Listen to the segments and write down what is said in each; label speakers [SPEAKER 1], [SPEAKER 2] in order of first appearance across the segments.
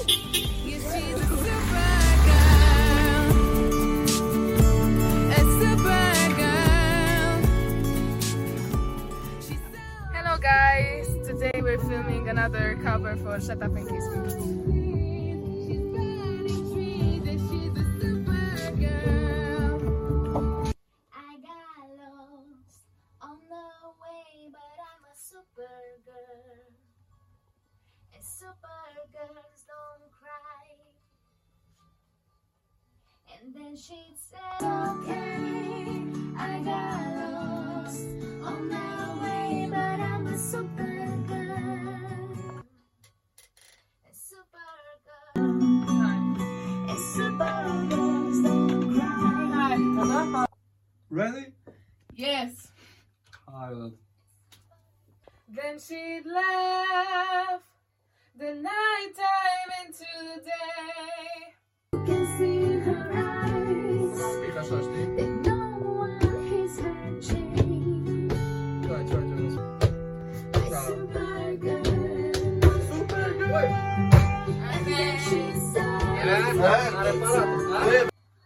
[SPEAKER 1] Hello guys, today we're filming another cover for Shut Up and Kiss Me.
[SPEAKER 2] Super girls don't cry. And then she'd say, okay, I got lost on my way, but I'm a super girl. A super girl. A super girls don't cry.
[SPEAKER 3] Ready?
[SPEAKER 1] Yes.
[SPEAKER 3] Alright.
[SPEAKER 1] Then she'd laugh the night time into the day.
[SPEAKER 2] You can see her eyes. That no one has her change. A super girl.
[SPEAKER 3] Super girl!
[SPEAKER 2] And then she saw.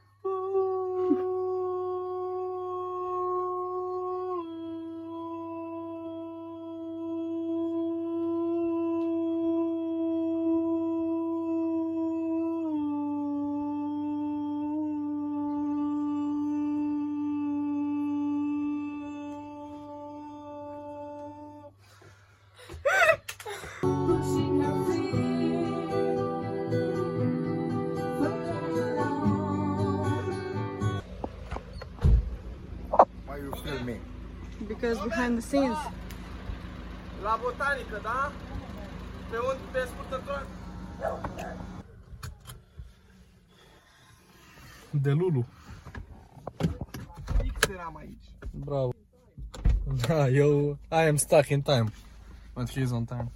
[SPEAKER 3] Why you filming?
[SPEAKER 1] Because behind the scenes.
[SPEAKER 3] La botanică, da? Pe scurtător? De Lulu. Fix eram aici. Bravo. Da, eu I am stuck in time. But he is on time.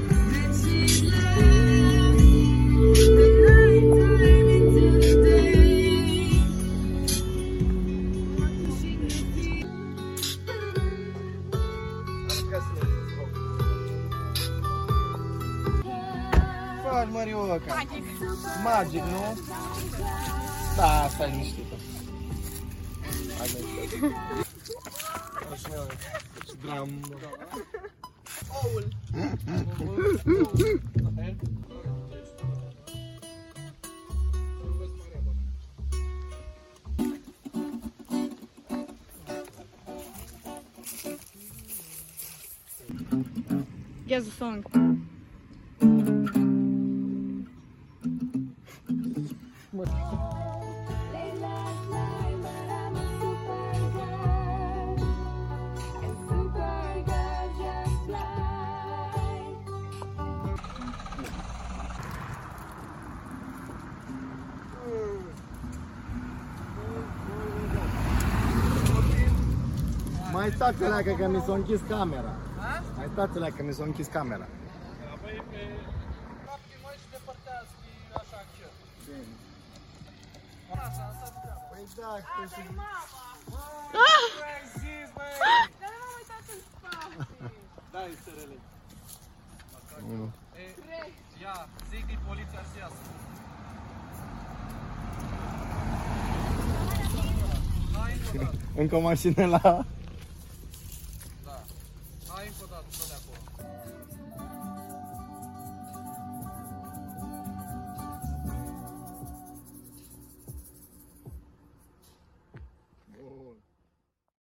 [SPEAKER 3] Faci, Mărioca. Magic, nu? Da, stai liniștită. Hai, liniștită. Așa, ce dramă. Oul.
[SPEAKER 1] Guess the song.
[SPEAKER 3] Mai stați alea că mi s-a închis camera. Mai stați alea că mi s-a închis camera. Băi, pe... Mai și depărteați așa chiar. Bine. Așa, asta treaba. Păi da, că și...
[SPEAKER 1] Dar nu m-am uitat în spate.
[SPEAKER 3] Dai SRL. Ia, zic-i poliția să iasă. Încă o mașină la...